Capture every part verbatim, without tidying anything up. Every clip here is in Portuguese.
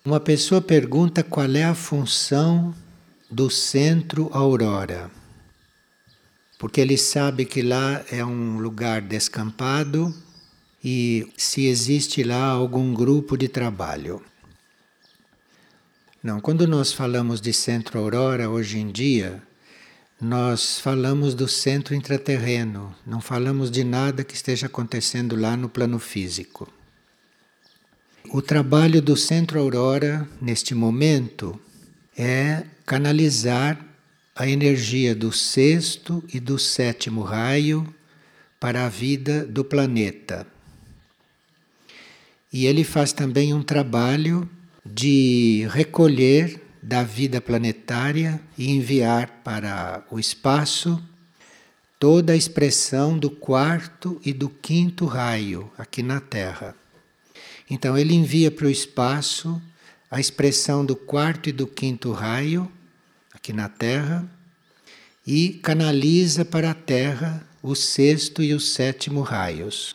Uma pessoa pergunta qual é a função do centro Aurora, porque ele sabe que lá é um lugar descampado e se existe lá algum grupo de trabalho. Não, quando nós falamos de centro Aurora hoje em dia, nós falamos do centro intraterreno, não falamos de nada que esteja acontecendo lá no plano físico. O trabalho do centro Aurora, neste momento, é canalizar a energia do sexto e do sétimo raio para a vida do planeta. E ele faz também um trabalho de recolher da vida planetária e enviar para o espaço toda a expressão do quarto e do quinto raio aqui na Terra. Então ele envia para o espaço a expressão do quarto e do quinto raio aqui na Terra e canaliza para a Terra o sexto e o sétimo raios.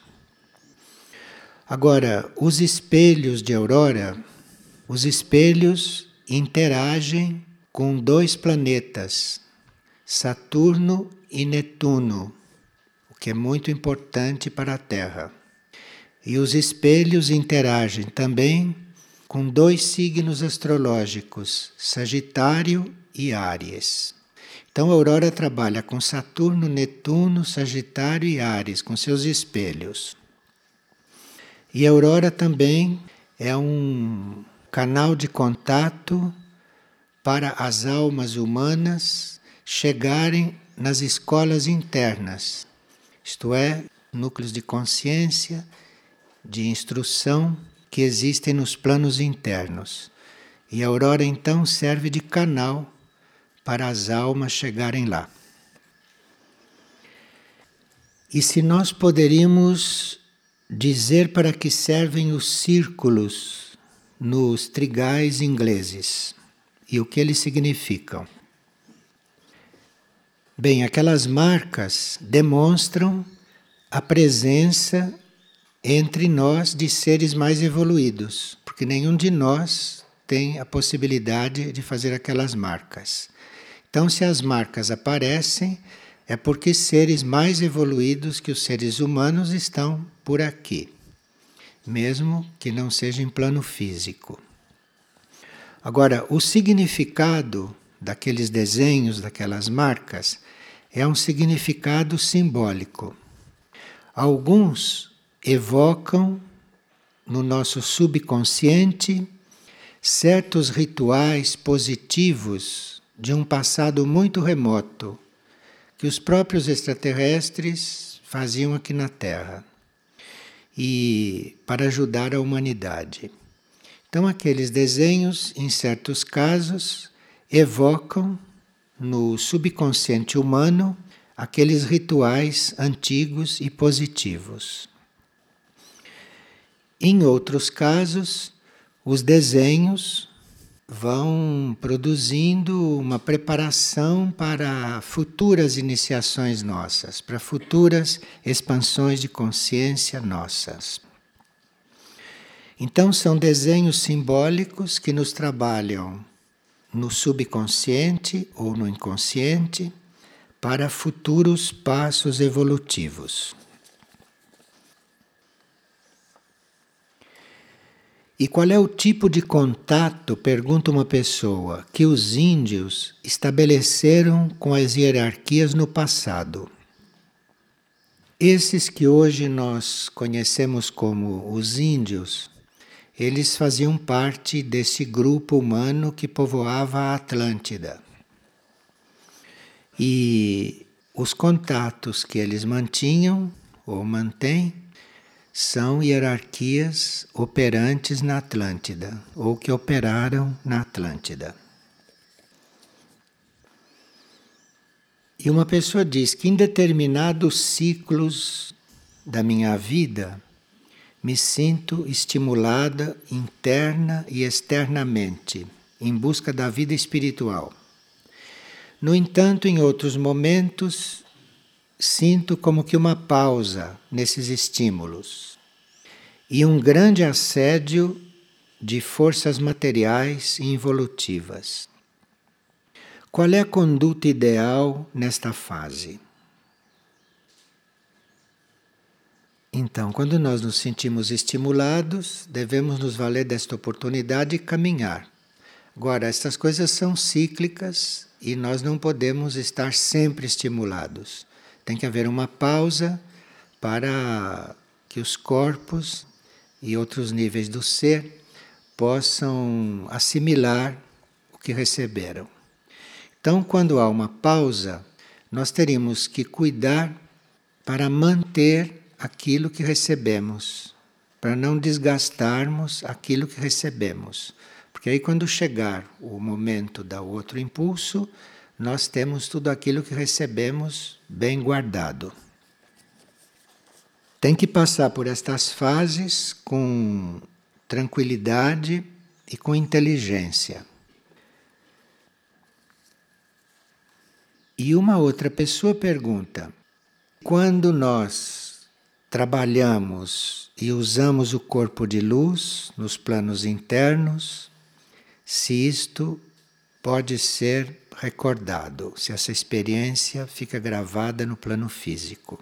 Agora, os espelhos de aurora, os espelhos interagem com dois planetas, Saturno e Netuno, o que é muito importante para a Terra. E os espelhos interagem também com dois signos astrológicos, Sagitário e Áries. Então a aurora trabalha com Saturno, Netuno, Sagitário e Áries, com seus espelhos. E a aurora também é um canal de contato para as almas humanas chegarem nas escolas internas, isto é, núcleos de consciência, de instrução que existem nos planos internos. E a aurora então serve de canal para as almas chegarem lá. E se nós poderíamos dizer para que servem os círculos nos trigais ingleses e o que eles significam? Bem, aquelas marcas demonstram a presença entre nós de seres mais evoluídos, porque nenhum de nós tem a possibilidade de fazer aquelas marcas. Então, se as marcas aparecem, é porque seres mais evoluídos que os seres humanos estão por aqui, mesmo que não seja em plano físico. Agora, o significado daqueles desenhos, daquelas marcas, é um significado simbólico. Alguns evocam no nosso subconsciente certos rituais positivos de um passado muito remoto que os próprios extraterrestres faziam aqui na Terra e para ajudar a humanidade. Então aqueles desenhos, em certos casos, evocam no subconsciente humano aqueles rituais antigos e positivos. Em outros casos, os desenhos vão produzindo uma preparação para futuras iniciações nossas, para futuras expansões de consciência nossas. Então, são desenhos simbólicos que nos trabalham no subconsciente ou no inconsciente para futuros passos evolutivos. E qual é o tipo de contato, pergunta uma pessoa, que os índios estabeleceram com as hierarquias no passado? Esses que hoje nós conhecemos como os índios, eles faziam parte desse grupo humano que povoava a Atlântida. E os contatos que eles mantinham, ou mantêm, são hierarquias operantes na Atlântida, ou que operaram na Atlântida. E uma pessoa diz que em determinados ciclos da minha vida, me sinto estimulada interna e externamente, em busca da vida espiritual. No entanto, em outros momentos, sinto como que uma pausa nesses estímulos e um grande assédio de forças materiais e involutivas. Qual é a conduta ideal nesta fase? Então, quando nós nos sentimos estimulados, devemos nos valer desta oportunidade e caminhar. Agora, estas coisas são cíclicas e nós não podemos estar sempre estimulados. Tem que haver uma pausa para que os corpos e outros níveis do ser possam assimilar o que receberam. Então, quando há uma pausa, nós teríamos que cuidar para manter aquilo que recebemos, para não desgastarmos aquilo que recebemos. Porque aí, quando chegar o momento do outro impulso, nós temos tudo aquilo que recebemos bem guardado. Tem que passar por estas fases com tranquilidade e com inteligência. E uma outra pessoa pergunta: quando nós trabalhamos e usamos o corpo de luz nos planos internos, se isto pode ser recordado, se essa experiência fica gravada no plano físico.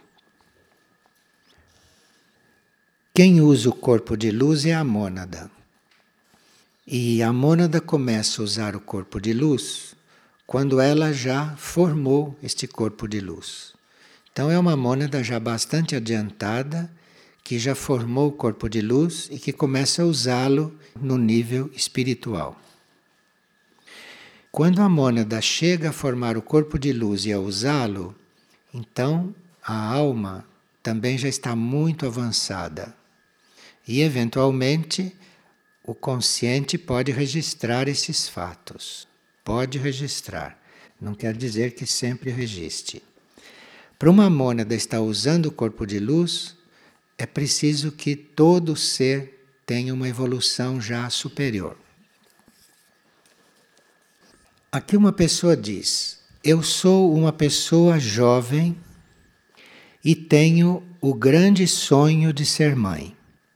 Quem usa o corpo de luz é a mônada. E a mônada começa a usar o corpo de luz quando ela já formou este corpo de luz. Então é uma mônada já bastante adiantada, que já formou o corpo de luz e que começa a usá-lo no nível espiritual. Quando a mônada chega a formar o corpo de luz e a usá-lo, então a alma também já está muito avançada. E, eventualmente, o consciente pode registrar esses fatos. Pode registrar. Não quer dizer que sempre registre. Para uma mônada estar usando o corpo de luz, é preciso que todo ser tenha uma evolução já superior. Aqui uma pessoa diz: eu sou uma pessoa jovem e tenho o grande sonho de ser mãe.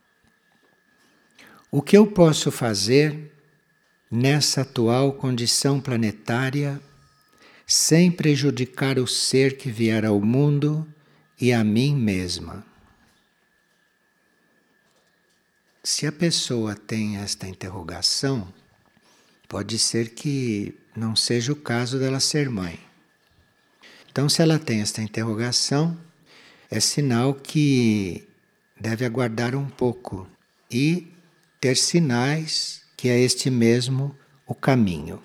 O que eu posso fazer nessa atual condição planetária sem prejudicar o ser que vier ao mundo e a mim mesma? Se a pessoa tem esta interrogação, pode ser que não seja o caso dela ser mãe. Então, se ela tem esta interrogação, é sinal que deve aguardar um pouco e ter sinais que é este mesmo o caminho.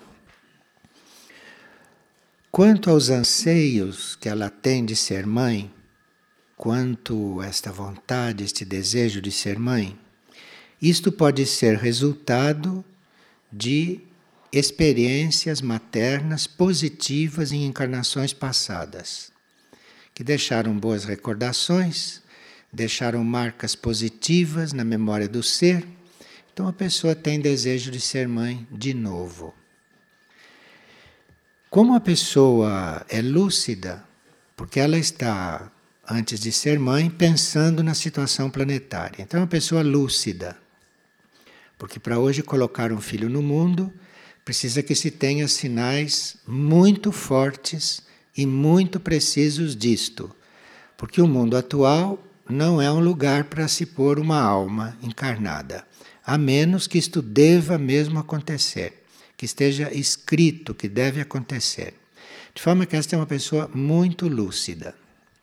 Quanto aos anseios que ela tem de ser mãe, quanto a esta vontade, este desejo de ser mãe, isto pode ser resultado de experiências maternas positivas em encarnações passadas, que deixaram boas recordações, deixaram marcas positivas na memória do ser. Então a pessoa tem desejo de ser mãe de novo. Como a pessoa é lúcida, porque ela está, antes de ser mãe, pensando na situação planetária. Então é uma pessoa lúcida. Porque para hoje colocar um filho no mundo, precisa que se tenha sinais muito fortes e muito precisos disto. Porque o mundo atual não é um lugar para se pôr uma alma encarnada. A menos que isto deva mesmo acontecer, que esteja escrito que deve acontecer. De forma que esta é uma pessoa muito lúcida.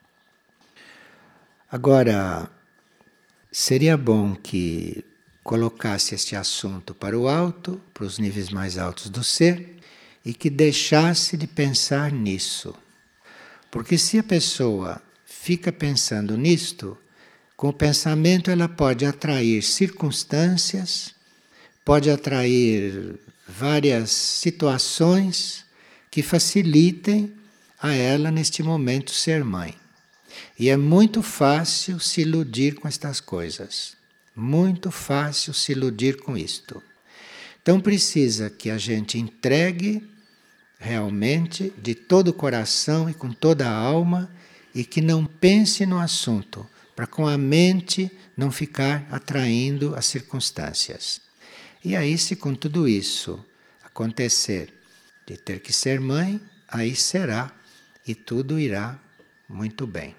Agora, seria bom que colocasse este assunto para o alto, para os níveis mais altos do ser, e que deixasse de pensar nisso. Porque se a pessoa fica pensando nisto, com o pensamento ela pode atrair circunstâncias, pode atrair várias situações que facilitem a ela neste momento ser mãe. E é muito fácil se iludir com estas coisas. Muito fácil se iludir com isto. Então precisa que a gente entregue realmente de todo o coração e com toda a alma e que não pense no assunto, para com a mente não ficar atraindo as circunstâncias. E aí, se com tudo isso acontecer de ter que ser mãe, aí será e tudo irá muito bem.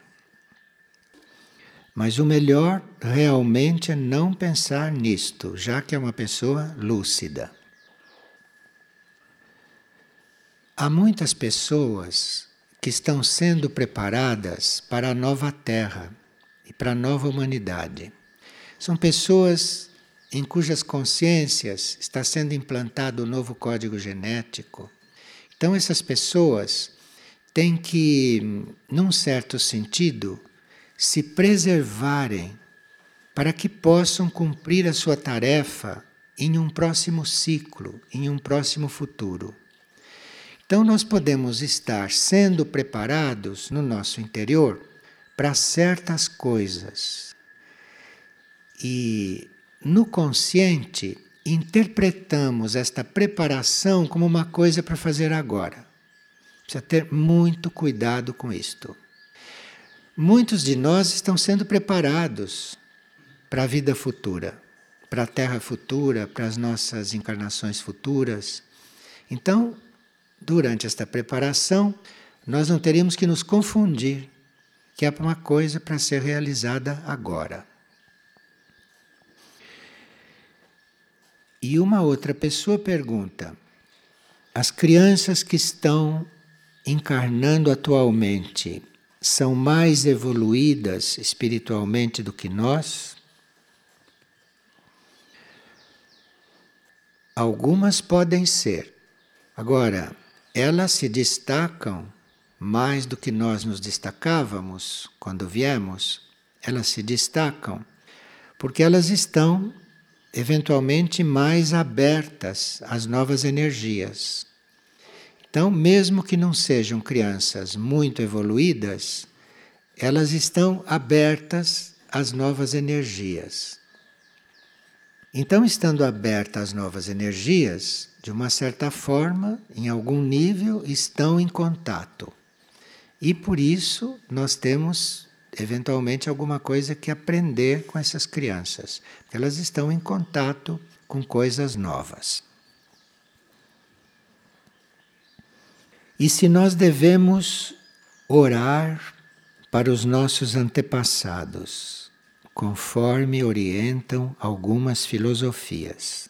Mas o melhor realmente é não pensar nisto, já que é uma pessoa lúcida. Há muitas pessoas que estão sendo preparadas para a nova Terra e para a nova humanidade. São pessoas em cujas consciências está sendo implantado o novo código genético. Então essas pessoas têm que, num certo sentido, se preservarem para que possam cumprir a sua tarefa em um próximo ciclo, em um próximo futuro. Então nós podemos estar sendo preparados no nosso interior para certas coisas. E no consciente interpretamos esta preparação como uma coisa para fazer agora. Precisa ter muito cuidado com isto. Muitos de nós estão sendo preparados para a vida futura, para a Terra futura, para as nossas encarnações futuras. Então, durante esta preparação, nós não teríamos que nos confundir, que é uma coisa para ser realizada agora. E uma outra pessoa pergunta: as crianças que estão encarnando atualmente são mais evoluídas espiritualmente do que nós? Algumas podem ser. Agora, elas se destacam mais do que nós nos destacávamos quando viemos. Elas se destacam porque elas estão eventualmente mais abertas às novas energias. Então, mesmo que não sejam crianças muito evoluídas, elas estão abertas às novas energias. Então, estando abertas às novas energias, de uma certa forma, em algum nível, estão em contato. E por isso nós temos, eventualmente, alguma coisa que aprender com essas crianças. Porque elas estão em contato com coisas novas. E se nós devemos orar para os nossos antepassados, conforme orientam algumas filosofias.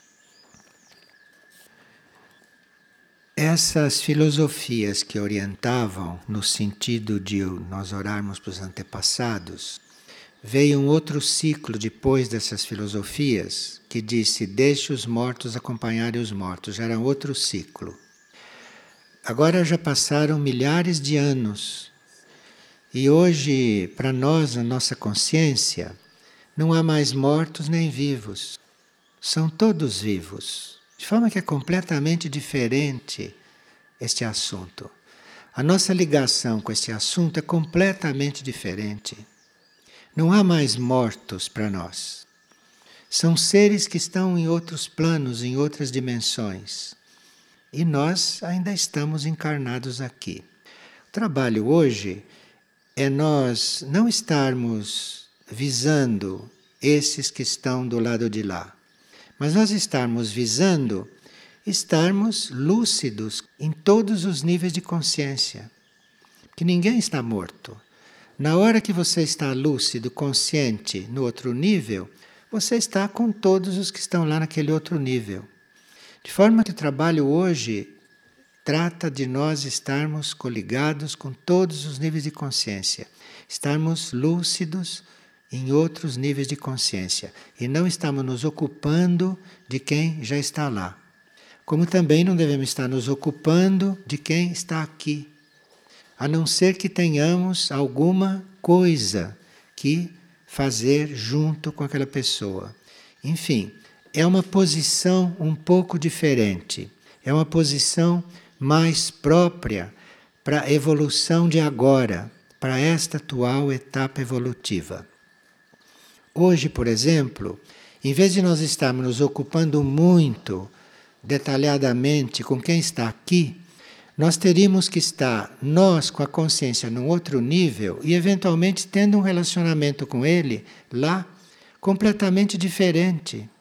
Essas filosofias que orientavam no sentido de nós orarmos para os antepassados, veio um outro ciclo depois dessas filosofias que disse: deixe os mortos acompanharem os mortos. Já era outro ciclo. Agora já passaram milhares de anos e hoje, para nós, na nossa consciência, não há mais mortos nem vivos. São todos vivos. De forma que é completamente diferente este assunto. A nossa ligação com este assunto é completamente diferente. Não há mais mortos para nós. São seres que estão em outros planos, em outras dimensões. E nós ainda estamos encarnados aqui. O trabalho hoje é nós não estarmos visando esses que estão do lado de lá, mas nós estarmos visando estarmos lúcidos em todos os níveis de consciência. Que ninguém está morto. Na hora que você está lúcido, consciente no outro nível, você está com todos os que estão lá naquele outro nível. De forma que o trabalho hoje trata de nós estarmos coligados com todos os níveis de consciência. Estarmos lúcidos em outros níveis de consciência. E não estamos nos ocupando de quem já está lá. Como também não devemos estar nos ocupando de quem está aqui. A não ser que tenhamos alguma coisa que fazer junto com aquela pessoa. Enfim, é uma posição um pouco diferente. É uma posição mais própria para a evolução de agora, para esta atual etapa evolutiva. Hoje, por exemplo, em vez de nós estarmos nos ocupando muito detalhadamente com quem está aqui, nós teríamos que estar, nós, com a consciência num outro nível e eventualmente tendo um relacionamento com ele lá completamente diferente.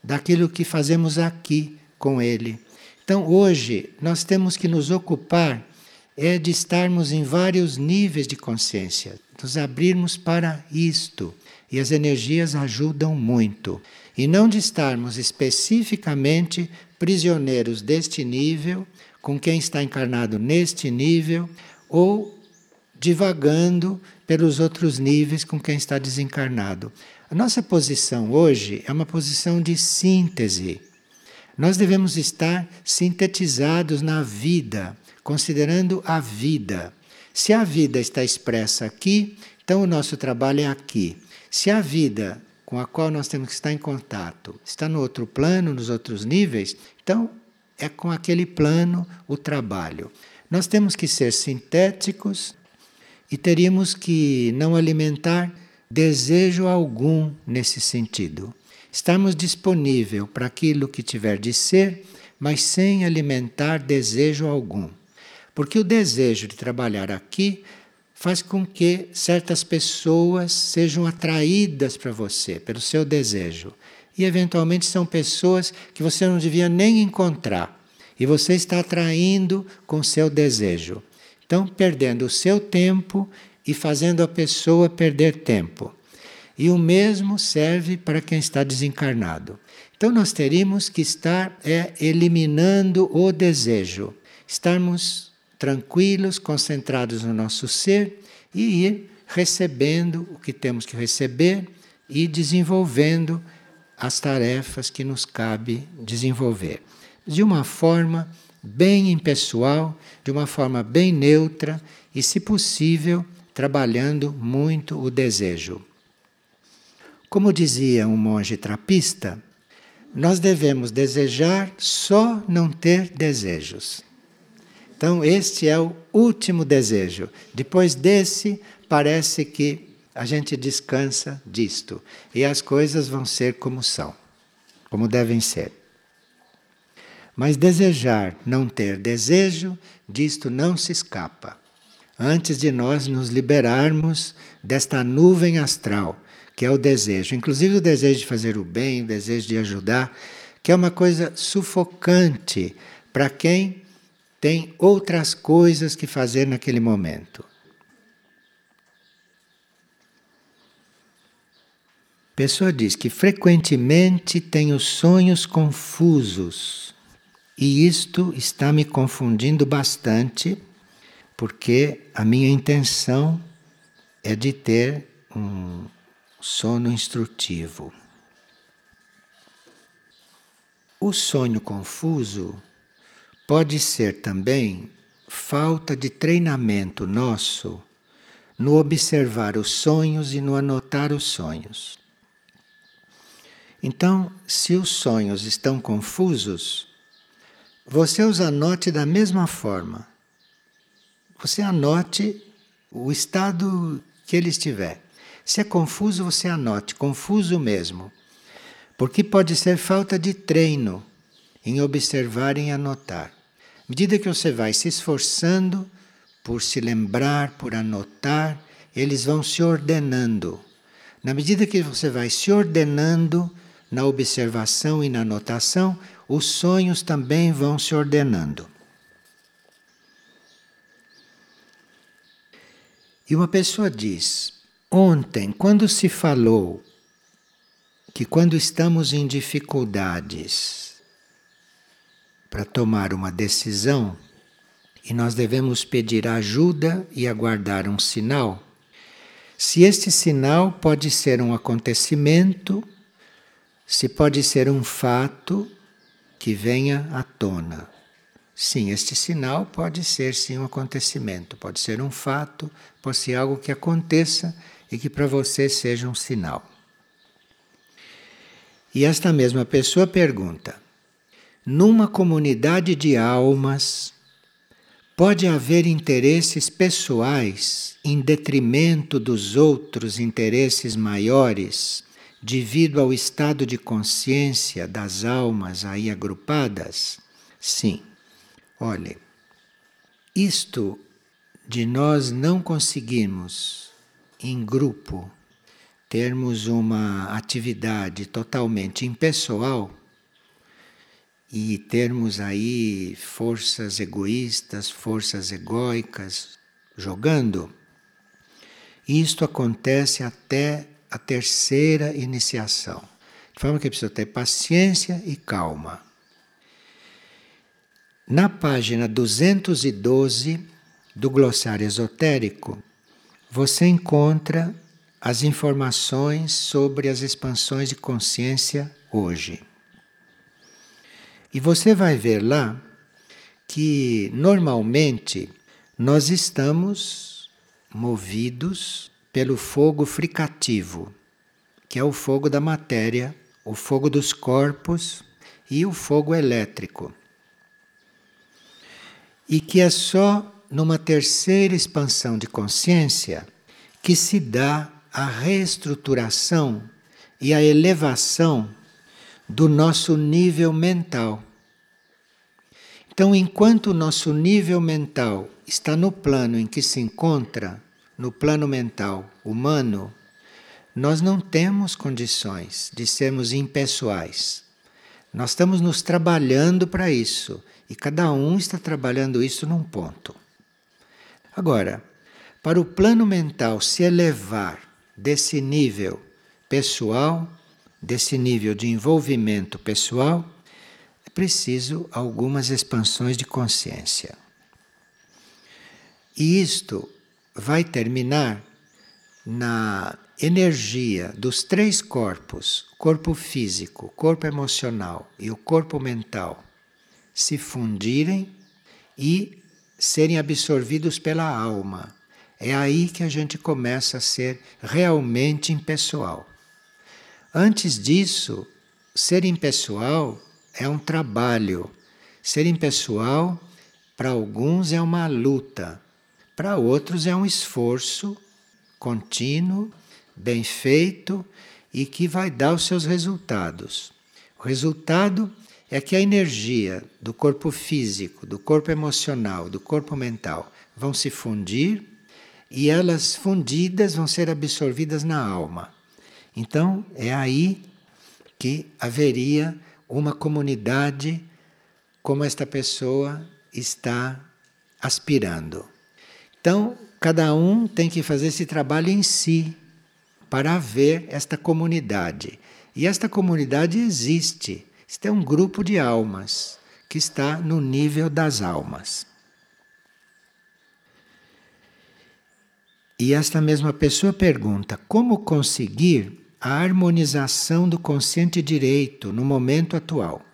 daquilo que fazemos aqui com ele. Então hoje nós temos que nos ocupar é de estarmos em vários níveis de consciência, nos abrirmos para isto. E as energias ajudam muito. E não de estarmos especificamente prisioneiros deste nível, com quem está encarnado neste nível, ou divagando pelos outros níveis com quem está desencarnado. A nossa posição hoje é uma posição de síntese. Nós devemos estar sintetizados na vida, considerando a vida. Se a vida está expressa aqui, então o nosso trabalho é aqui. Se a vida com a qual nós temos que estar em contato está no outro plano, nos outros níveis, então é com aquele plano o trabalho. Nós temos que ser sintéticos e teríamos que não alimentar desejo algum nesse sentido. Estarmos disponível para aquilo que tiver de ser, mas sem alimentar desejo algum. Porque o desejo de trabalhar aqui faz com que certas pessoas sejam atraídas para você, pelo seu desejo. E eventualmente são pessoas que você não devia nem encontrar. E você está atraindo com o seu desejo. Então, perdendo o seu tempo e fazendo a pessoa perder tempo. E o mesmo serve para quem está desencarnado. Então, nós teríamos que estar é, eliminando o desejo. Estarmos tranquilos, concentrados no nosso ser e ir recebendo o que temos que receber e desenvolvendo as tarefas que nos cabe desenvolver. De uma forma bem impessoal, de uma forma bem neutra e, se possível, trabalhando muito o desejo. Como dizia um monge trapista, nós devemos desejar só não ter desejos. Então, este é o último desejo. Depois desse, parece que a gente descansa disto. E as coisas vão ser como são, como devem ser. Mas desejar não ter desejo, disto não se escapa. Antes de nós nos liberarmos desta nuvem astral, que é o desejo. Inclusive o desejo de fazer o bem, o desejo de ajudar, que é uma coisa sufocante para quem tem outras coisas que fazer naquele momento. A pessoa diz que frequentemente tem os sonhos confusos e isto está me confundindo bastante porque a minha intenção é de ter um sono instrutivo. O sonho confuso pode ser também falta de treinamento nosso no observar os sonhos e no anotar os sonhos. Então, se os sonhos estão confusos, você os anote da mesma forma. Você anote o estado que ele estiver. Se é confuso, você anote, confuso mesmo. Porque pode ser falta de treino em observar e em anotar. À medida que você vai se esforçando por se lembrar, por anotar, eles vão se ordenando. Na medida que você vai se ordenando na observação e na anotação, os sonhos também vão se ordenando. E uma pessoa diz, ontem, quando se falou que quando estamos em dificuldades para tomar uma decisão e nós devemos pedir ajuda e aguardar um sinal, se este sinal pode ser um acontecimento, se pode ser um fato que venha à tona. Sim, este sinal pode ser sim um acontecimento, pode ser um fato, pode ser algo que aconteça e que para você seja um sinal. E esta mesma pessoa pergunta, numa comunidade de almas, pode haver interesses pessoais em detrimento dos outros interesses maiores, devido ao estado de consciência das almas aí agrupadas? Sim. Olhe, isto de nós não conseguirmos, em grupo, termos uma atividade totalmente impessoal e termos aí forças egoístas, forças egóicas jogando, isto acontece até a terceira iniciação. De forma que precisa ter paciência e calma. Na página duzentos e doze do Glossário Esotérico, você encontra as informações sobre as expansões de consciência hoje. E você vai ver lá que normalmente nós estamos movidos pelo fogo fricativo, que é o fogo da matéria, o fogo dos corpos e o fogo elétrico. E que é só numa terceira expansão de consciência que se dá a reestruturação e a elevação do nosso nível mental. Então, enquanto o nosso nível mental está no plano em que se encontra, no plano mental humano, nós não temos condições de sermos impessoais. Nós estamos nos trabalhando para isso, e cada um está trabalhando isso num ponto. Agora, para o plano mental se elevar desse nível pessoal, desse nível de envolvimento pessoal, é preciso algumas expansões de consciência. E isto vai terminar na energia dos três corpos, corpo físico, corpo emocional e o corpo mental, se fundirem e serem absorvidos pela alma. É aí que a gente começa a ser realmente impessoal. Antes disso, ser impessoal é um trabalho. Ser impessoal, para alguns, é uma luta. Para outros, é um esforço contínuo, bem feito e que vai dar os seus resultados. O resultado é que a energia do corpo físico, do corpo emocional, do corpo mental vão se fundir e elas fundidas vão ser absorvidas na alma. Então é aí que haveria uma comunidade como esta pessoa está aspirando. Então, cada um tem que fazer esse trabalho em si para haver esta comunidade. E esta comunidade existe. Este é um grupo de almas que está no nível das almas. E esta mesma pessoa pergunta: como conseguir a harmonização do consciente direito no momento atual?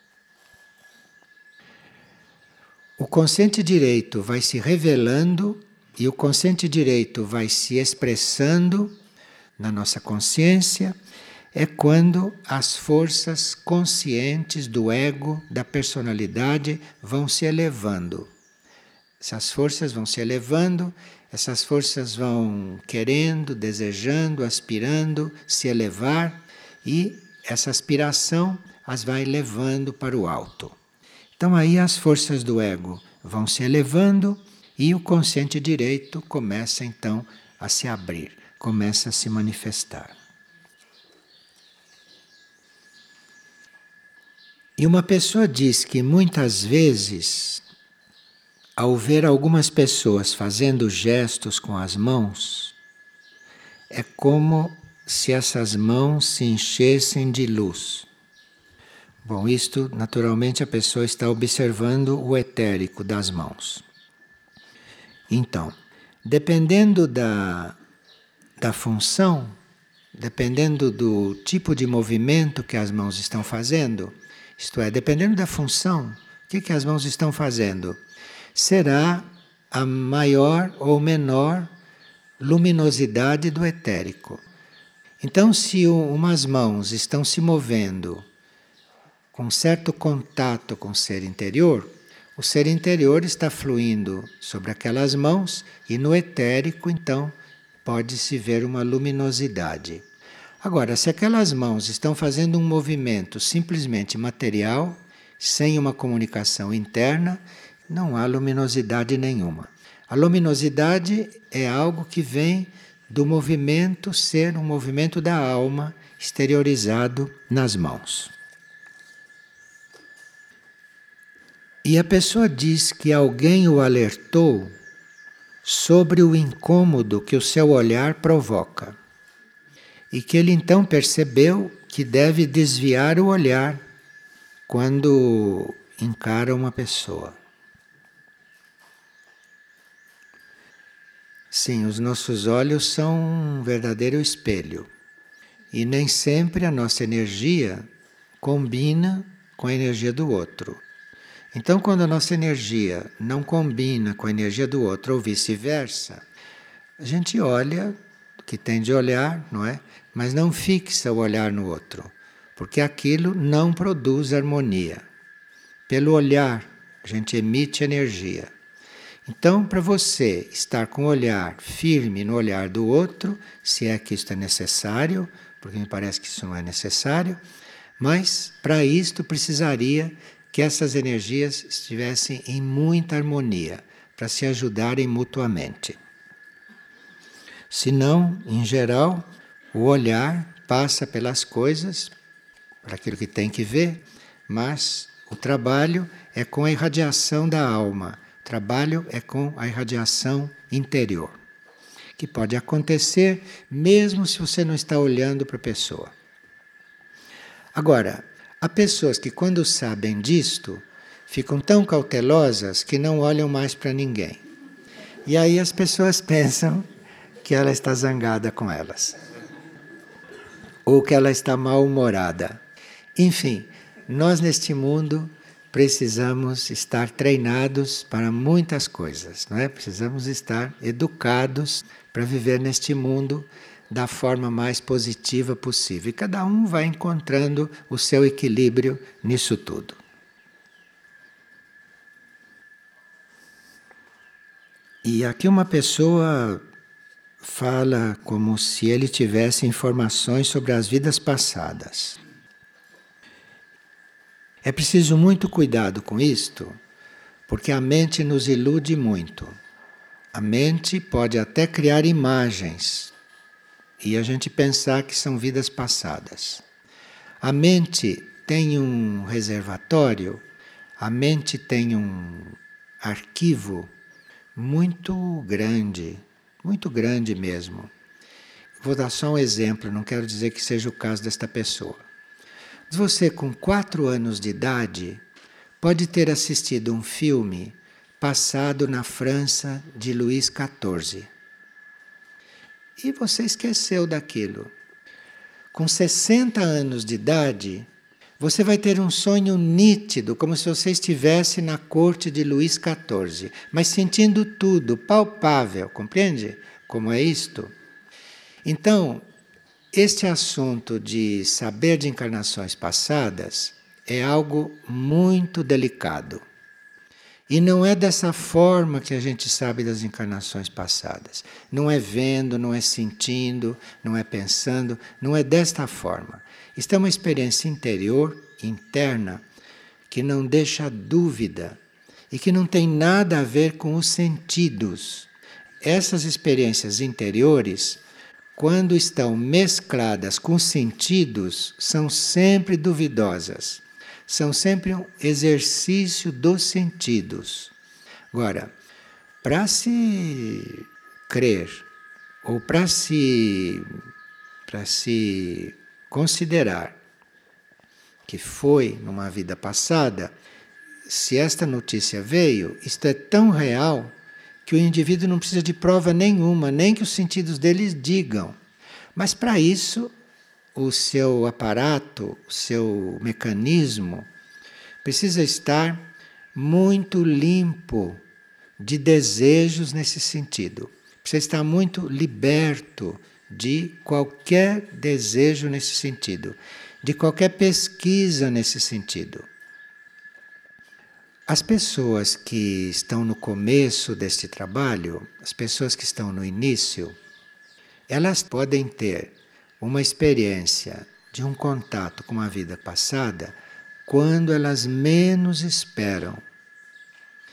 O consciente direito vai se revelando e o consciente direito vai se expressando na nossa consciência, é quando as forças conscientes do ego, da personalidade, vão se elevando. Essas forças vão se elevando, essas forças vão querendo, desejando, aspirando, se elevar e essa aspiração as vai levando para o alto. Então aí as forças do ego vão se elevando e o consciente direito começa então a se abrir, começa a se manifestar. E uma pessoa diz que muitas vezes, ao ver algumas pessoas fazendo gestos com as mãos, é como se essas mãos se enchessem de luz. Bom, isto naturalmente a pessoa está observando o etérico das mãos. Então, dependendo da, da função, dependendo do tipo de movimento que as mãos estão fazendo, isto é, dependendo da função, o que, que as mãos estão fazendo, será a maior ou menor luminosidade do etérico. Então, se umas mãos estão se movendo com certo contato com o ser interior, o ser interior está fluindo sobre aquelas mãos e no etérico, então, pode-se ver uma luminosidade. Agora, se aquelas mãos estão fazendo um movimento simplesmente material, sem uma comunicação interna, não há luminosidade nenhuma. A luminosidade é algo que vem do movimento ser um movimento da alma exteriorizado nas mãos. E a pessoa diz que alguém o alertou sobre o incômodo que o seu olhar provoca. E que ele então percebeu que deve desviar o olhar quando encara uma pessoa. Sim, os nossos olhos são um verdadeiro espelho. E nem sempre a nossa energia combina com a energia do outro. Então, quando a nossa energia não combina com a energia do outro ou vice-versa, a gente olha o que tem de olhar, não é? Mas não fixa o olhar no outro, porque aquilo não produz harmonia. Pelo olhar, a gente emite energia. Então, para você estar com o olhar firme no olhar do outro, se é que isto é necessário, porque me parece que isso não é necessário, mas para isto precisaria que essas energias estivessem em muita harmonia, para se ajudarem mutuamente. Senão, em geral, o olhar passa pelas coisas, para aquilo que tem que ver, mas o trabalho é com a irradiação da alma. O trabalho é com a irradiação interior, que pode acontecer mesmo se você não está olhando para a pessoa. Agora, há pessoas que quando sabem disto, ficam tão cautelosas que não olham mais para ninguém. E aí as pessoas pensam que ela está zangada com elas. Ou que ela está mal-humorada. Enfim, nós neste mundo precisamos estar treinados para muitas coisas, não é? Precisamos estar educados para viver neste mundo da forma mais positiva possível. E cada um vai encontrando o seu equilíbrio nisso tudo. E aqui uma pessoa fala como se ele tivesse informações sobre as vidas passadas. É preciso muito cuidado com isto, porque a mente nos ilude muito. A mente pode até criar imagens e a gente pensar que são vidas passadas. A mente tem um reservatório, a mente tem um arquivo muito grande, muito grande mesmo. Vou dar só um exemplo, não quero dizer que seja o caso desta pessoa. Você, com quatro anos de idade, pode ter assistido um filme passado na França de Luís quatorze. E você esqueceu daquilo. Com sessenta anos de idade, você vai ter um sonho nítido, como se você estivesse na corte de Luís quatorze, mas sentindo tudo, palpável, compreende? Como é isto? Então, este assunto de saber de encarnações passadas é algo muito delicado. E não é dessa forma que a gente sabe das encarnações passadas. Não é vendo, não é sentindo, não é pensando, não é desta forma. Isto é uma experiência interior, interna, que não deixa dúvida e que não tem nada a ver com os sentidos. Essas experiências interiores, quando estão mescladas com sentidos, são sempre duvidosas. São sempre um exercício dos sentidos. Agora, para se crer, ou para se, para se considerar que foi numa vida passada, se esta notícia veio, isto é tão real que o indivíduo não precisa de prova nenhuma, nem que os sentidos deles digam. Mas para isso, o seu aparato, o seu mecanismo, precisa estar muito limpo de desejos nesse sentido. Precisa estar muito liberto de qualquer desejo nesse sentido, de qualquer pesquisa nesse sentido. As pessoas que estão no começo deste trabalho, as pessoas que estão no início, elas podem ter uma experiência de um contato com a vida passada quando elas menos esperam.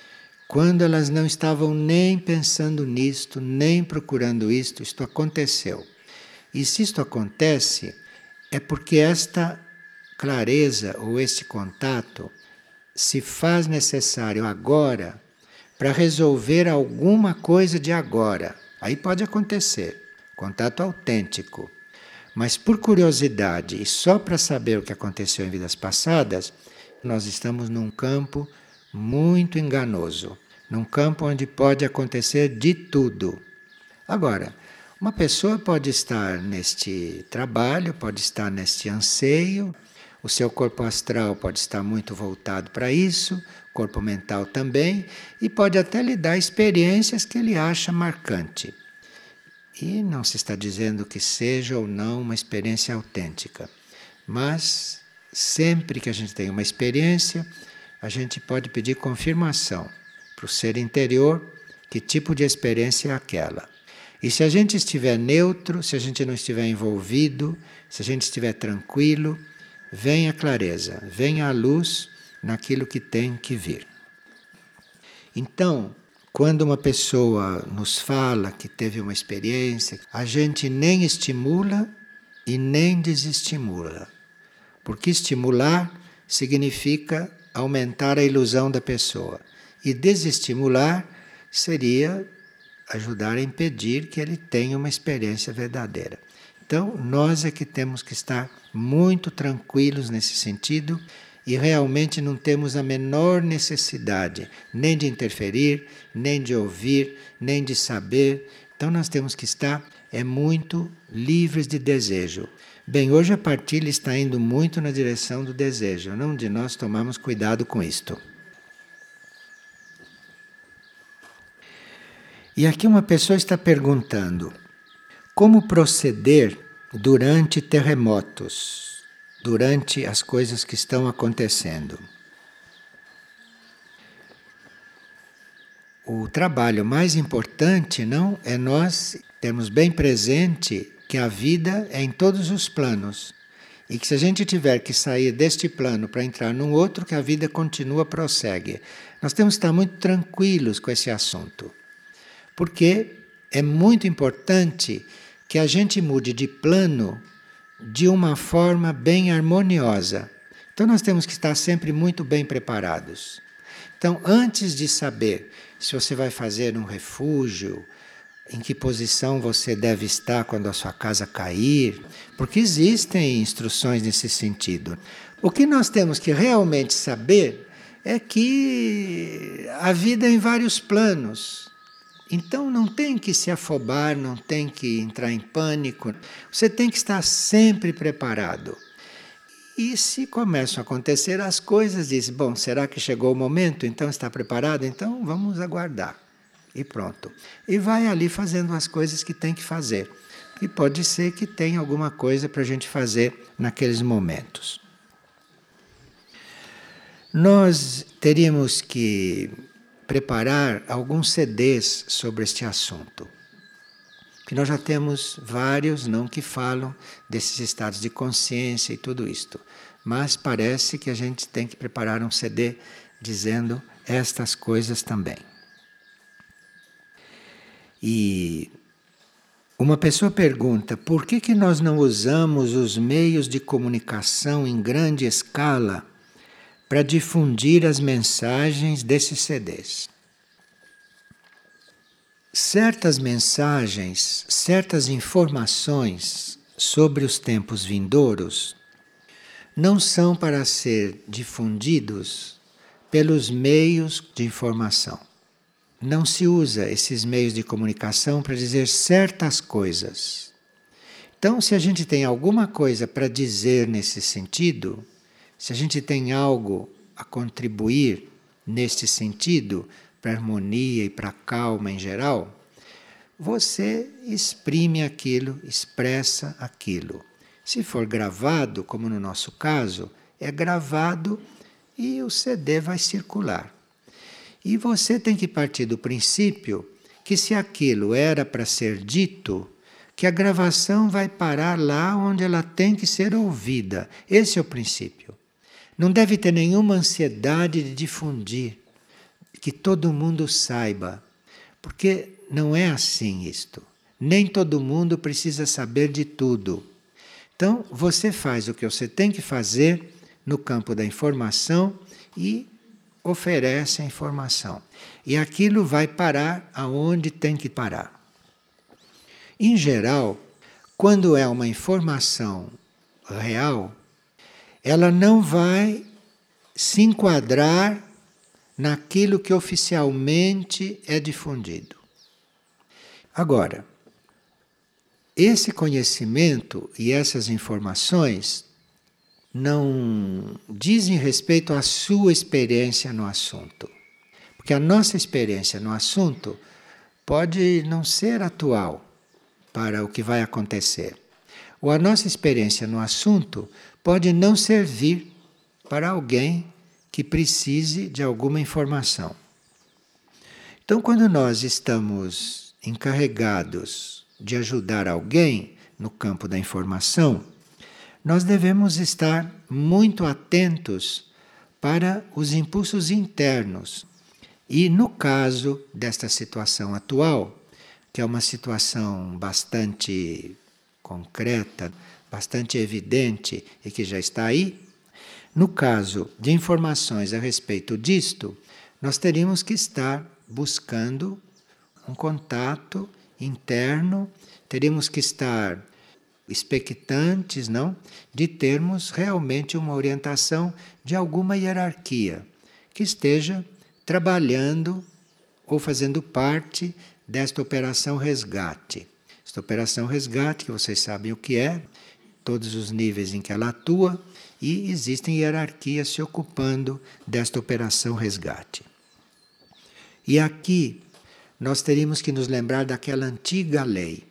quando elas não estavam nem pensando nisto, nem procurando isto, isto aconteceu. E se isto acontece, é porque esta clareza ou este contato se faz necessário agora para resolver alguma coisa de agora. Aí pode acontecer, contato autêntico. Mas por curiosidade e só para saber o que aconteceu em vidas passadas, nós estamos num campo muito enganoso, num campo onde pode acontecer de tudo. Agora, uma pessoa pode estar neste trabalho, pode estar neste anseio, o seu corpo astral pode estar muito voltado para isso, corpo mental também, e pode até lhe dar experiências que ele acha marcante. E não se está dizendo que seja ou não uma experiência autêntica, mas sempre que a gente tem uma experiência, a gente pode pedir confirmação para o ser interior que tipo de experiência é aquela. E se a gente estiver neutro, se a gente não estiver envolvido, se a gente estiver tranquilo, vem a clareza, vem a luz naquilo que tem que vir. Então, quando uma pessoa nos fala que teve uma experiência, a gente nem estimula e nem desestimula. Porque estimular significa aumentar a ilusão da pessoa. E desestimular seria ajudar a impedir que ele tenha uma experiência verdadeira. Então, nós é que temos que estar muito tranquilos nesse sentido e realmente não temos a menor necessidade nem de interferir, nem de ouvir, nem de saber. Então, nós temos que estar é muito livres de desejo. Bem, hoje a partilha está indo muito na direção do desejo, não de nós tomarmos cuidado com isto. E aqui uma pessoa está perguntando como proceder durante terremotos, durante as coisas que estão acontecendo. O trabalho mais importante, não, é nós termos bem presente que a vida é em todos os planos e que se a gente tiver que sair deste plano para entrar num outro, que a vida continua, prossegue. Nós temos que estar muito tranquilos com esse assunto. Porque é muito importante que a gente mude de plano de uma forma bem harmoniosa. Então nós temos que estar sempre muito bem preparados. Então, antes de saber se você vai fazer um refúgio, em que posição você deve estar quando a sua casa cair, porque existem instruções nesse sentido. O que nós temos que realmente saber é que a vida é em vários planos. Então não tem que se afobar, não tem que entrar em pânico. Você tem que estar sempre preparado. E se começam a acontecer as coisas, diz, bom, será que chegou o momento? Então está preparado? Então vamos aguardar. E pronto. E vai ali fazendo as coisas que tem que fazer. E pode ser que tenha alguma coisa para a gente fazer naqueles momentos. Nós teríamos que preparar alguns C Ds sobre este assunto. Que nós já temos vários, não, que falam desses estados de consciência e tudo isto. Mas parece que a gente tem que preparar um C D dizendo estas coisas também. E uma pessoa pergunta, por que que nós não usamos os meios de comunicação em grande escala para difundir as mensagens desses C Ds? Certas mensagens, certas informações sobre os tempos vindouros não são para ser difundidos pelos meios de informação. Não se usa esses meios de comunicação para dizer certas coisas. Então, se a gente tem alguma coisa para dizer nesse sentido, se a gente tem algo a contribuir neste sentido, para a harmonia e para a calma em geral, você exprime aquilo, expressa aquilo. Se for gravado, como no nosso caso, é gravado e o C D vai circular. E você tem que partir do princípio que se aquilo era para ser dito, que a gravação vai parar lá onde ela tem que ser ouvida. Esse é o princípio. Não deve ter nenhuma ansiedade de difundir, que todo mundo saiba, porque não é assim isto. Nem todo mundo precisa saber de tudo. Então, você faz o que você tem que fazer no campo da informação e oferece a informação. E aquilo vai parar aonde tem que parar. Em geral, quando é uma informação real, ela não vai se enquadrar naquilo que oficialmente é difundido. Agora, esse conhecimento e essas informações não dizem respeito à sua experiência no assunto. Porque a nossa experiência no assunto pode não ser atual para o que vai acontecer. Ou a nossa experiência no assunto pode não servir para alguém que precise de alguma informação. Então, quando nós estamos encarregados de ajudar alguém no campo da informação, nós devemos estar muito atentos para os impulsos internos. E no caso desta situação atual, que é uma situação bastante concreta, bastante evidente e que já está aí, no caso de informações a respeito disto, nós teríamos que estar buscando um contato interno, teríamos que estar expectantes, não, de termos realmente uma orientação de alguma hierarquia que esteja trabalhando ou fazendo parte desta operação resgate. Esta operação resgate, que vocês sabem o que é, todos os níveis em que ela atua, e existem hierarquias se ocupando desta operação resgate. E aqui nós teríamos que nos lembrar daquela antiga lei: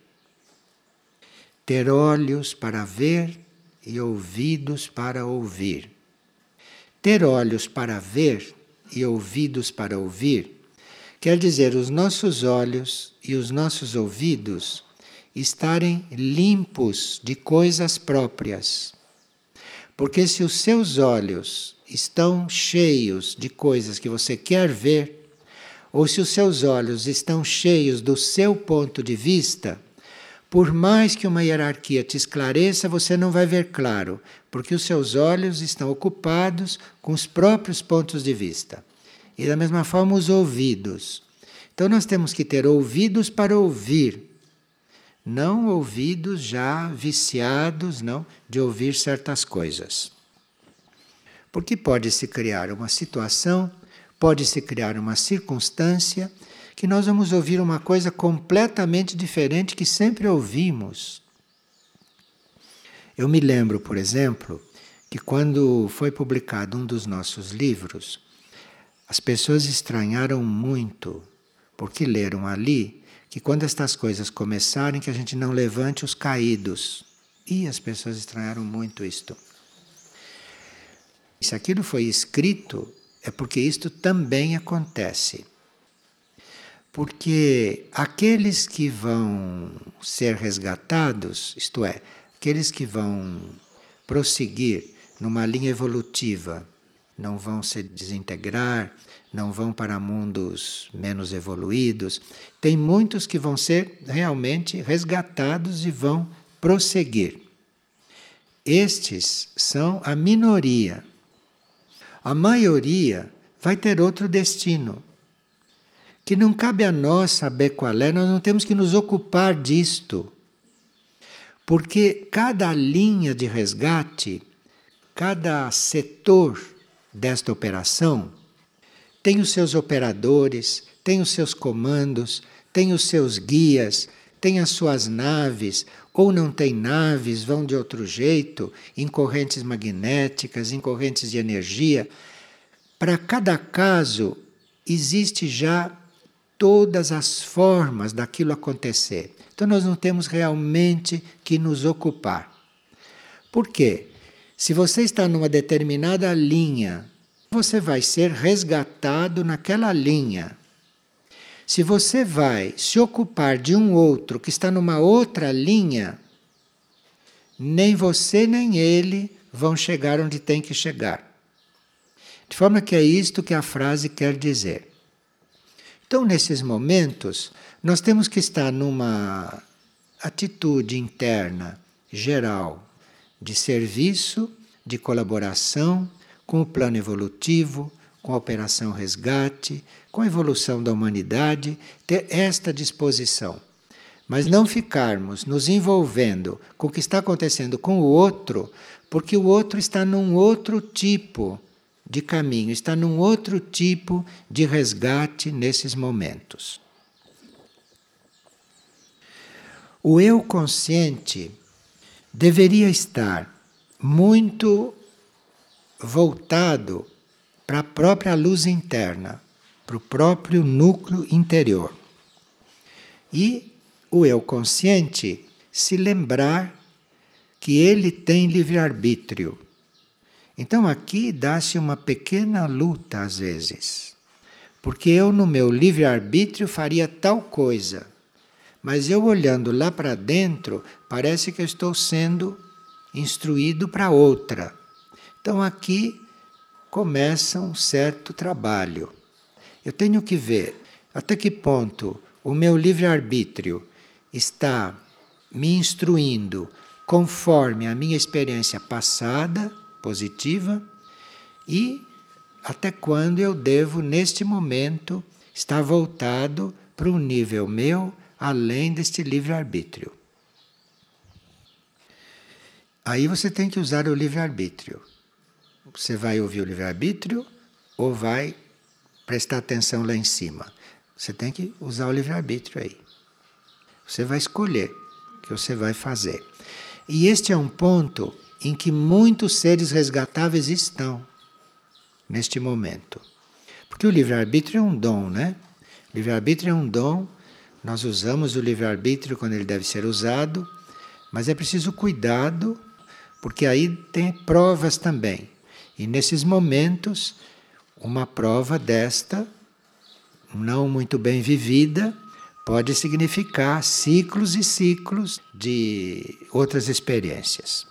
ter olhos para ver e ouvidos para ouvir. Ter olhos para ver e ouvidos para ouvir quer dizer os nossos olhos e os nossos ouvidos estarem limpos de coisas próprias. Porque se os seus olhos estão cheios de coisas que você quer ver, ou se os seus olhos estão cheios do seu ponto de vista, por mais que uma hierarquia te esclareça, você não vai ver claro, porque os seus olhos estão ocupados com os próprios pontos de vista. E da mesma forma os ouvidos. Então nós temos que ter ouvidos para ouvir, não ouvidos já viciados, não, de ouvir certas coisas. Porque pode-se criar uma situação, pode-se criar uma circunstância que nós vamos ouvir uma coisa completamente diferente que sempre ouvimos. Eu me lembro, por exemplo, que quando foi publicado um dos nossos livros, as pessoas estranharam muito, porque leram ali que quando estas coisas começarem, que a gente não levante os caídos. E as pessoas estranharam muito isto. Se aquilo foi escrito, é porque isto também acontece. Porque aqueles que vão ser resgatados, isto é, aqueles que vão prosseguir numa linha evolutiva, não vão se desintegrar, não vão para mundos menos evoluídos, tem muitos que vão ser realmente resgatados e vão prosseguir. Estes são a minoria. A maioria vai ter outro destino, que não cabe a nós saber qual é, nós não temos que nos ocupar disto. Porque cada linha de resgate, cada setor desta operação, tem os seus operadores, tem os seus comandos, tem os seus guias, tem as suas naves, ou não tem naves, vão de outro jeito, em correntes magnéticas, em correntes de energia. Para cada caso, existe já todas as formas daquilo acontecer. Então nós não temos realmente que nos ocupar. Por quê? Se você está numa determinada linha, você vai ser resgatado naquela linha. Se você vai se ocupar de um outro que está numa outra linha, nem você nem ele vão chegar onde tem que chegar. De forma que é isto que a frase quer dizer. Então, nesses momentos, nós temos que estar numa atitude interna geral de serviço, de colaboração com o plano evolutivo, com a Operação Resgate, com a evolução da humanidade, ter esta disposição. Mas não ficarmos nos envolvendo com o que está acontecendo com o outro, porque o outro está num outro tipo de caminho, está num outro tipo de resgate nesses momentos. O eu consciente deveria estar muito voltado para a própria luz interna, para o próprio núcleo interior. E o eu consciente se lembrar que ele tem livre-arbítrio. Então aqui dá-se uma pequena luta às vezes, porque eu no meu livre-arbítrio faria tal coisa, mas eu olhando lá para dentro, parece que eu estou sendo instruído para outra. Então aqui começa um certo trabalho. Eu tenho que ver até que ponto o meu livre-arbítrio está me instruindo conforme a minha experiência passada, positiva, e até quando eu devo, neste momento, estar voltado para um nível meu além deste livre-arbítrio. Aí você tem que usar o livre-arbítrio. Você vai ouvir o livre-arbítrio ou vai prestar atenção lá em cima? Você tem que usar o livre-arbítrio aí. Você vai escolher o que você vai fazer. E este é um ponto em que muitos seres resgatáveis estão neste momento. Porque o livre-arbítrio é um dom, né? O livre-arbítrio é um dom, nós usamos o livre-arbítrio quando ele deve ser usado, mas é preciso cuidado, porque aí tem provas também. E nesses momentos, uma prova desta, não muito bem vivida, pode significar ciclos e ciclos de outras experiências.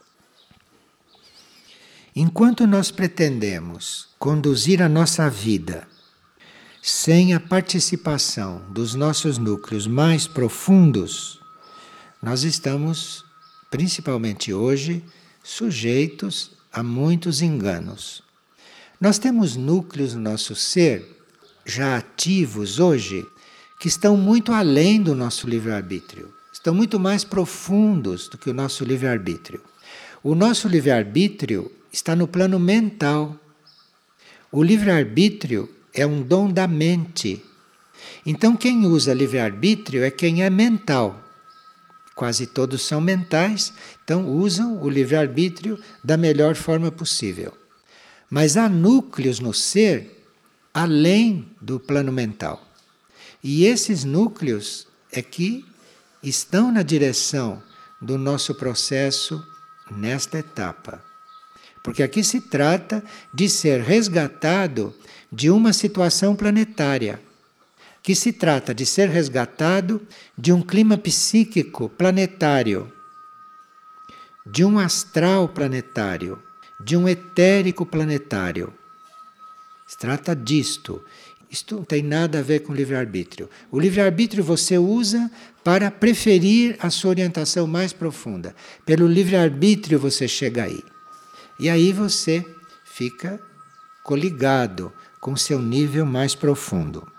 Enquanto nós pretendemos conduzir a nossa vida sem a participação dos nossos núcleos mais profundos, nós estamos, principalmente hoje, sujeitos a muitos enganos. Nós temos núcleos no nosso ser, já ativos hoje, que estão muito além do nosso livre-arbítrio, estão muito mais profundos do que o nosso livre-arbítrio. O nosso livre-arbítrio está no plano mental. O livre-arbítrio é um dom da mente. Então quem usa livre-arbítrio é quem é mental. Quase todos são mentais, então usam o livre-arbítrio da melhor forma possível. Mas há núcleos no ser além do plano mental. E esses núcleos é que estão na direção do nosso processo nesta etapa. Porque aqui se trata de ser resgatado de uma situação planetária. Aqui se trata de ser resgatado de um clima psíquico planetário, de um astral planetário, de um etérico planetário. Se trata disto. Isto não tem nada a ver com livre-arbítrio. O livre-arbítrio você usa para preferir a sua orientação mais profunda. Pelo livre-arbítrio você chega aí. E aí você fica coligado com seu nível mais profundo.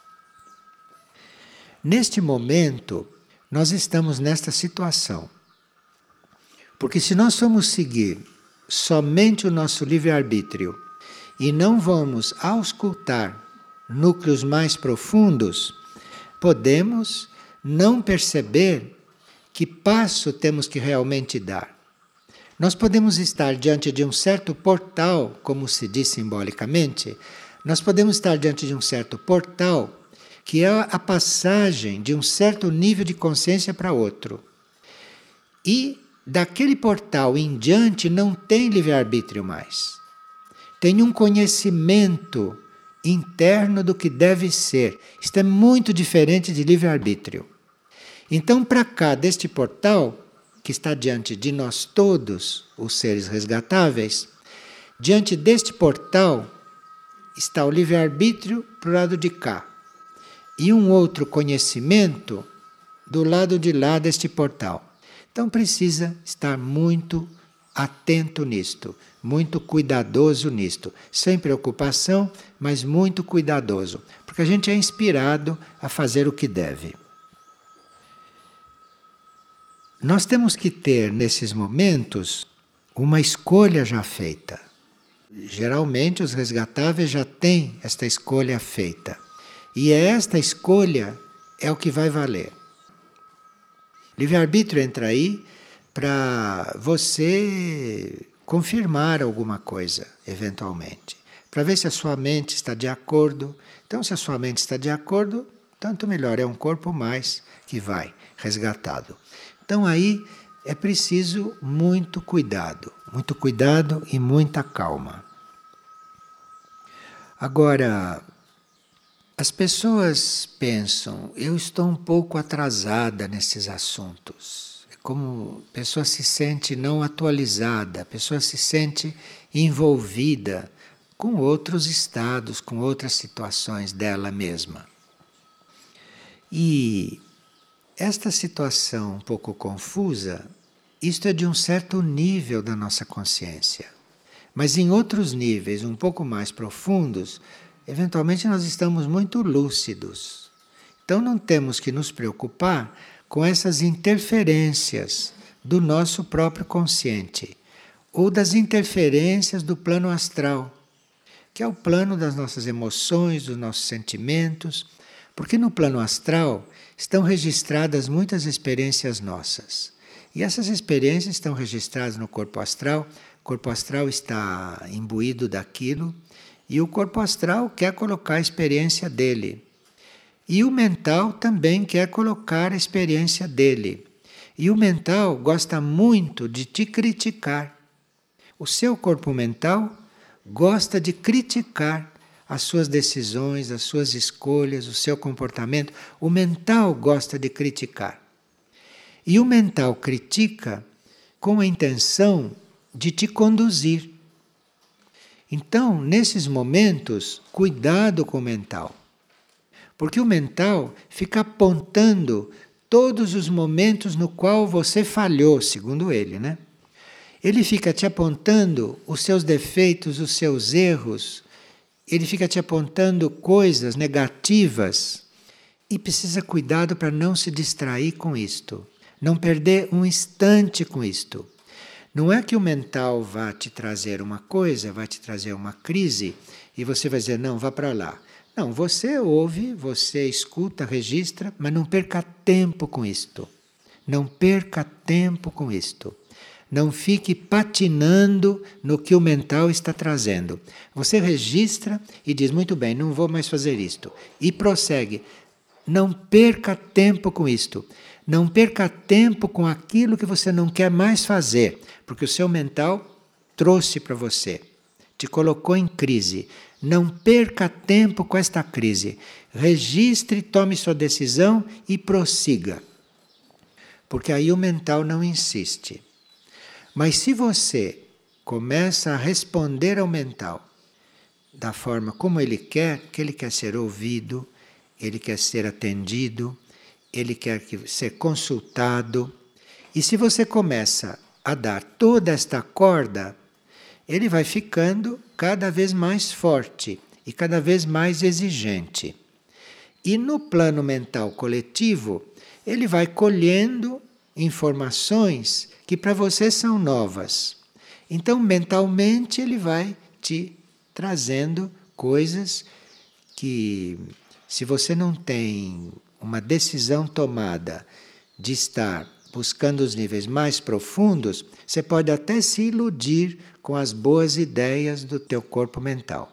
Neste momento, nós estamos nesta situação. Porque se nós formos seguir somente o nosso livre-arbítrio e não vamos auscultar núcleos mais profundos, podemos não perceber que passo temos que realmente dar. Nós podemos estar diante de um certo portal, como se diz simbolicamente, nós podemos estar diante de um certo portal, que é a passagem de um certo nível de consciência para outro. E daquele portal em diante não tem livre-arbítrio mais. Tem um conhecimento interno do que deve ser. Isto é muito diferente de livre-arbítrio. Então, para cá deste portal, que está diante de nós todos, os seres resgatáveis, diante deste portal está o livre-arbítrio para o lado de cá. e um outro conhecimento do lado de lá deste portal. Então precisa estar muito atento nisto, muito cuidadoso nisto, sem preocupação, mas muito cuidadoso, porque a gente é inspirado a fazer o que deve. Nós temos que ter, nesses momentos, uma escolha já feita. Geralmente os resgatáveis já têm esta escolha feita. E esta escolha é o que vai valer. Livre-arbítrio entra aí para você confirmar alguma coisa, eventualmente. Para ver se a sua mente está de acordo. Então, se a sua mente está de acordo, tanto melhor, é um corpo mais que vai, resgatado. Então aí é preciso muito cuidado, muito cuidado e muita calma. Agora, as pessoas pensam, eu estou um pouco atrasada nesses assuntos. É como a pessoa se sente não atualizada, a pessoa se sente envolvida com outros estados, com outras situações dela mesma. E esta situação um pouco confusa, isto é de um certo nível da nossa consciência. Mas em outros níveis, um pouco mais profundos, eventualmente nós estamos muito lúcidos. Então não temos que nos preocupar com essas interferências do nosso próprio consciente, ou das interferências do plano astral, que é o plano das nossas emoções, dos nossos sentimentos, porque no plano astral estão registradas muitas experiências nossas. E essas experiências estão registradas no corpo astral. O corpo astral está imbuído daquilo e o corpo astral quer colocar a experiência dele. E o mental também quer colocar a experiência dele. E o mental gosta muito de te criticar. O seu corpo mental gosta de criticar as suas decisões, as suas escolhas, o seu comportamento. O mental gosta de criticar. E o mental critica com a intenção de te conduzir. Então, nesses momentos, cuidado com o mental. Porque o mental fica apontando todos os momentos no qual você falhou, segundo ele, né? Ele fica te apontando os seus defeitos, os seus erros. Ele fica te apontando coisas negativas e precisa cuidado para não se distrair com isto, não perder um instante com isto. Não é que o mental vá te trazer uma coisa, vai te trazer uma crise e você vai dizer, não, vá para lá. Não, você ouve, você escuta, registra, mas não perca tempo com isto. Não perca tempo com isto. Não fique patinando no que o mental está trazendo. Você registra e diz, muito bem, não vou mais fazer isto. E prossegue. Não perca tempo com isto. Não perca tempo com aquilo que você não quer mais fazer, porque o seu mental trouxe para você, te colocou em crise. Não perca tempo com esta crise. Registre, tome sua decisão e prossiga. Porque aí o mental não insiste. Mas se você começa a responder ao mental da forma como ele quer, que ele quer ser ouvido, ele quer ser atendido, ele quer ser consultado, e se você começa a dar toda esta corda, ele vai ficando cada vez mais forte e cada vez mais exigente. E no plano mental coletivo, ele vai colhendo informações que para você são novas. Então, mentalmente, ele vai te trazendo coisas que, se você não tem uma decisão tomada de estar buscando os níveis mais profundos, você pode até se iludir com as boas ideias do teu corpo mental.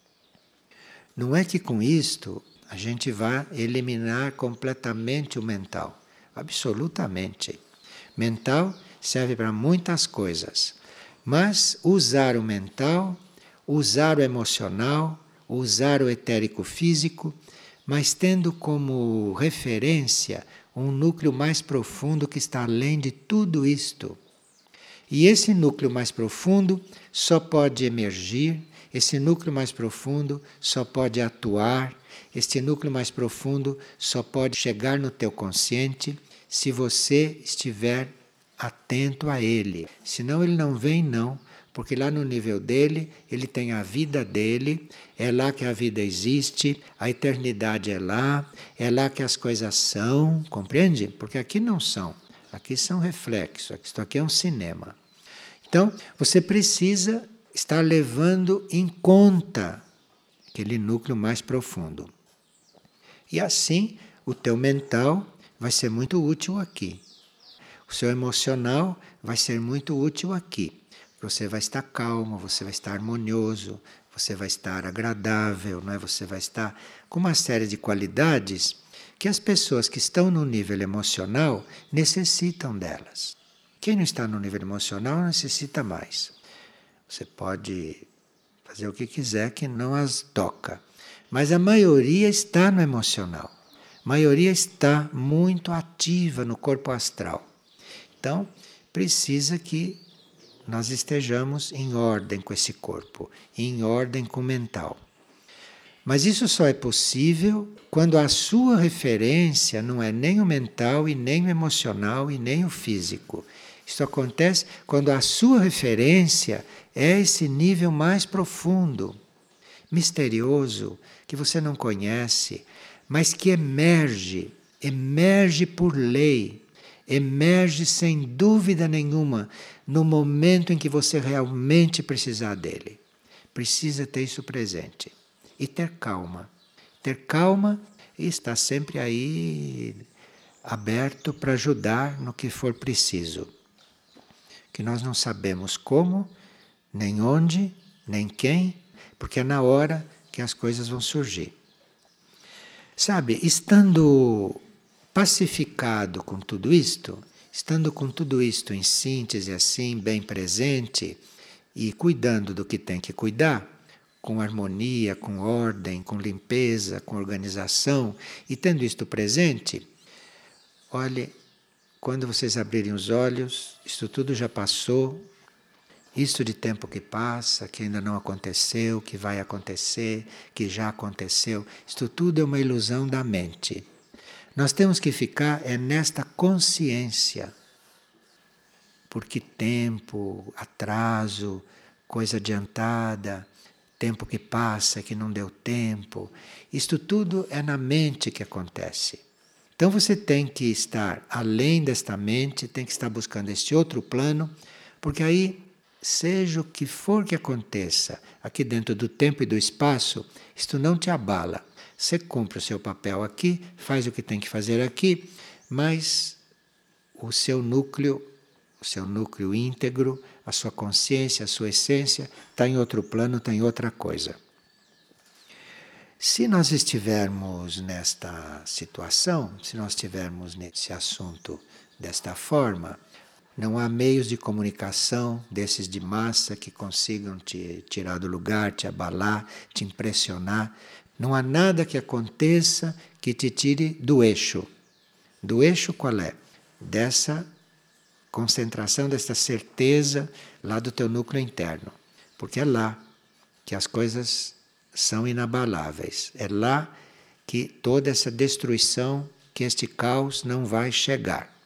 Não é que com isto a gente vá eliminar completamente o mental. Absolutamente. Mental serve para muitas coisas, mas usar o mental, usar o emocional, usar o etérico físico, mas tendo como referência um núcleo mais profundo que está além de tudo isto. E esse núcleo mais profundo só pode emergir esse núcleo mais profundo só pode atuar, este núcleo mais profundo só pode chegar no teu consciente se você estiver atento a ele. Senão ele não vem não, porque lá no nível dele, ele tem a vida dele, é lá que a vida existe, a eternidade é lá, é lá que as coisas são, compreende? Porque aqui não são, aqui são reflexos, isto aqui é um cinema. Então, você precisa estar levando em conta aquele núcleo mais profundo. E assim, o teu mental vai ser muito útil aqui. O seu emocional vai ser muito útil aqui. Você vai estar calmo, você vai estar harmonioso, você vai estar agradável, não é? Você vai estar com uma série de qualidades que as pessoas que estão no nível emocional necessitam delas. Quem não está no nível emocional necessita mais. Você pode fazer o que quiser que não as toca. Mas a maioria está no emocional. A maioria está muito ativa no corpo astral. Então, precisa que nós estejamos em ordem com esse corpo, em ordem com o mental. Mas isso só é possível quando a sua referência não é nem o mental, e nem o emocional, e nem o físico. Isso acontece quando a sua referência é esse nível mais profundo, misterioso, que você não conhece, mas que emerge, emerge por lei, emerge sem dúvida nenhuma no momento em que você realmente precisar dele. Precisa ter isso presente. E ter calma. Ter calma e estar sempre aí aberto para ajudar no que for preciso. Que nós não sabemos como, nem onde, nem quem, porque é na hora que as coisas vão surgir. Sabe, estando pacificado com tudo isto, estando com tudo isto em síntese assim, bem presente, e cuidando do que tem que cuidar, com harmonia, com ordem, com limpeza, com organização, e tendo isto presente, olhe, quando vocês abrirem os olhos, isto tudo já passou, isto de tempo que passa, que ainda não aconteceu, que vai acontecer, que já aconteceu, isto tudo é uma ilusão da mente. Nós temos que ficar é nesta consciência. Porque tempo, atraso, coisa adiantada, tempo que passa, que não deu tempo, isto tudo é na mente que acontece. Então você tem que estar além desta mente, tem que estar buscando este outro plano, porque aí, seja o que for que aconteça, aqui dentro do tempo e do espaço, isto não te abala. Você cumpre o seu papel aqui, faz o que tem que fazer aqui, mas o seu núcleo, o seu núcleo íntegro, a sua consciência, a sua essência, está em outro plano, está em outra coisa. Se nós estivermos nesta situação, se nós estivermos nesse assunto desta forma, não há meios de comunicação desses de massa que consigam te tirar do lugar, te abalar, te impressionar. Não há nada que aconteça que te tire do eixo. Do eixo qual é? Dessa concentração, dessa certeza lá do teu núcleo interno. Porque é lá que as coisas são inabaláveis. É lá que toda essa destruição, que este caos não vai chegar.